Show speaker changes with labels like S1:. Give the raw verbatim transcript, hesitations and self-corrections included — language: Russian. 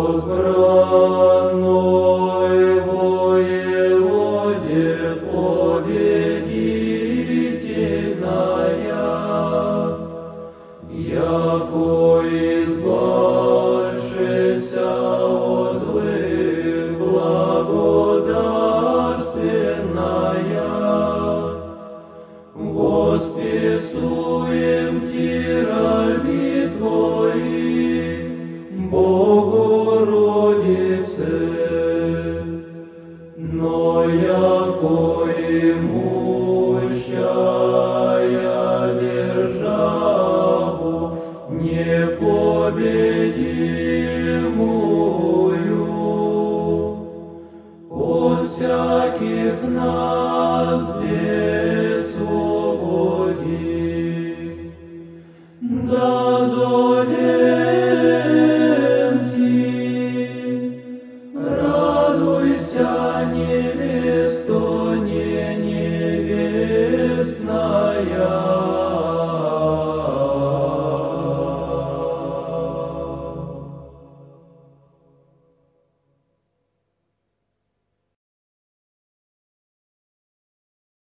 S1: возбранной воеводе победительная, яко избавшися от злых благодарственная, восписуем Ти раби Твои, Богородице, но яко имущая державу непобедимую, от всяких нас бед свободи, да зовем Ти, радуйся, невесто